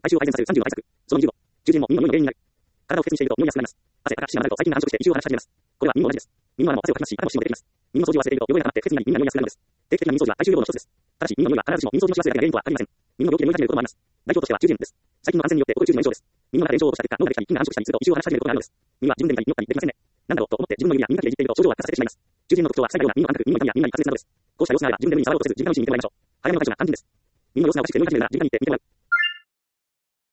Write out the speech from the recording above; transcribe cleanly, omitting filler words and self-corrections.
体臭を改善させる30の対策。その20度。中耳炎も耳の原因になる。体を不潔にしていると耳に安くなります。汗、かか、皮脂が流れると細菌が繁殖して異臭を放ち始めます。これは耳も同じです。耳の穴も汗をかきますし、肌も湿も出てきます。耳の掃除を忘れていると汚れが溜まって不潔になり耳が匂いやすくなるのです。定期的な耳掃除は体臭予防の一つです。ただし、耳の匂いは必ずしも耳掃除のし忘れだけが原因とは限りません。耳の病気で匂い始めることもあります。代表としては中耳炎です。細菌の感染によって起こる中耳の炎症です。耳の中で炎症を起こした結果、脳ができたり菌が繁殖したりすると異臭を放ち始めることがあるのです。耳は自分で見たり匂ったりできませんね。なんだろうと思って自分の指や耳かきでいじっていると症状を悪化させてしまいます。中耳炎の特徴は臭いような耳の感覚、耳の痛みや耳が痛みなどです。こうした様子があれば自分で無理に触ろうとせず、耳の試しに見てもらいましょう。早めの家事が簡単です。耳の様子がおかしくて匂い始めるなら、耳鼻科に行ってみてもらう。